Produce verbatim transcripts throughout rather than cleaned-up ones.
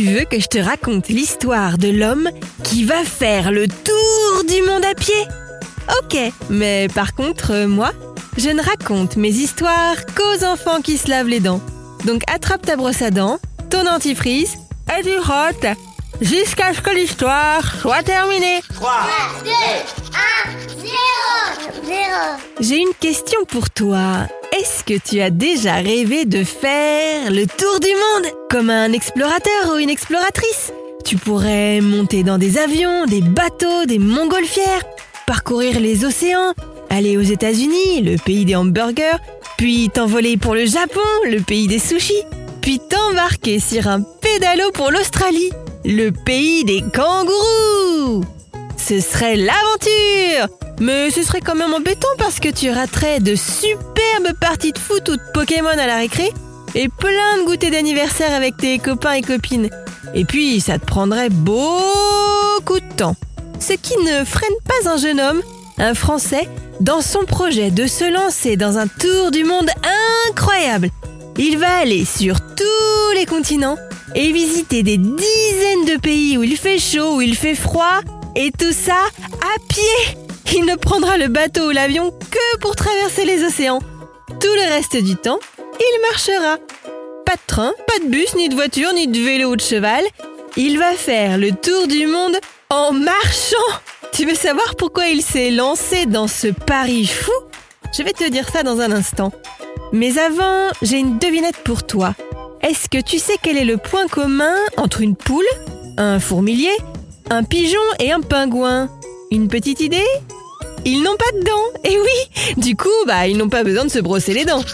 veux que je te raconte l'histoire de l'homme qui va faire le tour du monde à pied? Ok, mais par contre, euh, moi, je ne raconte mes histoires qu'aux enfants qui se lavent les dents. Donc attrape ta brosse à dents, ton dentifrice, et tu rotes jusqu'à ce que l'histoire soit terminée. trois, deux, un, zéro, zéro. J'ai une question pour toi. Est-ce que tu as déjà rêvé de faire le tour du monde comme un explorateur ou une exploratrice? Tu pourrais monter dans des avions, des bateaux, des montgolfières, parcourir les océans, aller aux États-Unis, le pays des hamburgers, puis t'envoler pour le Japon, le pays des sushis, puis t'embarquer sur un pédalo pour l'Australie, le pays des kangourous. Ce serait l'aventure! Mais ce serait quand même embêtant parce que tu raterais de superbes parties de foot ou de Pokémon à la récré et plein de goûters d'anniversaire avec tes copains et copines. Et puis, ça te prendrait beaucoup de temps. Ce qui ne freine pas un jeune homme, un Français, dans son projet de se lancer dans un tour du monde incroyable. Il va aller sur tous les continents et visiter des dizaines de pays où il fait chaud, où il fait froid, et tout ça à pied. Il ne prendra le bateau ou l'avion que pour traverser les océans. Tout le reste du temps, il marchera. Pas de train, pas de bus, ni de voiture, ni de vélo ou de cheval. Il va faire le tour du monde en marchant. Tu veux savoir pourquoi il s'est lancé dans ce pari fou? Je vais te dire ça dans un instant. Mais avant, j'ai une devinette pour toi. Est-ce que tu sais quel est le point commun entre une poule, un fourmilier, un pigeon et un pingouin? Une petite idée? Ils n'ont pas de dents, et oui! Du coup, bah, ils n'ont pas besoin de se brosser les dents.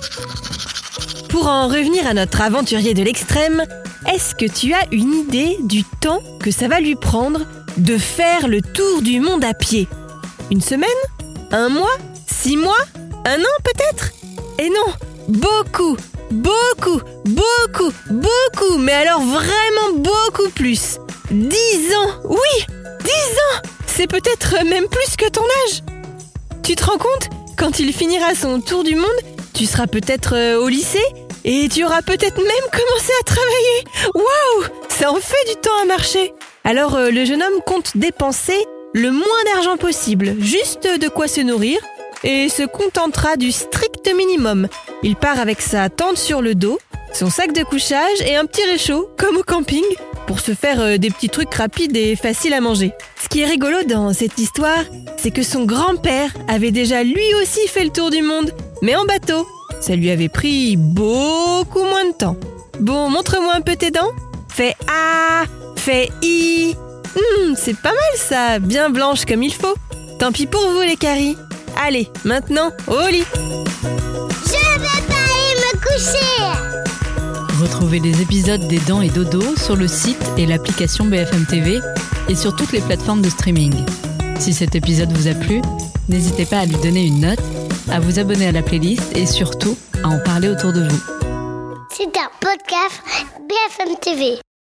Pour en revenir à notre aventurier de l'extrême, est-ce que tu as une idée du temps que ça va lui prendre de faire le tour du monde à pied? Une semaine? Un mois? Six mois? Un an peut-être? Et non, beaucoup, beaucoup, beaucoup, beaucoup, mais alors vraiment beaucoup plus. Dix ans, oui, dix ans! C'est peut-être même plus que ton âge. Tu te rends compte? Quand il finira son tour du monde, tu seras peut-être euh, au lycée et tu auras peut-être même commencé à travailler. Waouh! Ça en fait du temps à marcher. Alors euh, le jeune homme compte dépenser le moins d'argent possible, juste de quoi se nourrir, et se contentera du strict minimum. Il part avec sa tente sur le dos, son sac de couchage et un petit réchaud, comme au camping, pour se faire euh, des petits trucs rapides et faciles à manger. Ce qui est rigolo dans cette histoire, c'est que son grand-père avait déjà lui aussi fait le tour du monde, mais en bateau. Ça lui avait pris beaucoup moins de temps. Bon, montre-moi un peu tes dents. Fais A, fais I. Hum, c'est pas mal ça, bien blanche comme il faut. Tant pis pour vous les caries. Allez, maintenant, au lit. Je vais pas aller me coucher. Retrouvez les épisodes des Dents et Dodo sur le site et l'application B F M T V et sur toutes les plateformes de streaming. Si cet épisode vous a plu, n'hésitez pas à lui donner une note, à vous abonner à la playlist et surtout à en parler autour de vous. C'est un podcast B F M T V.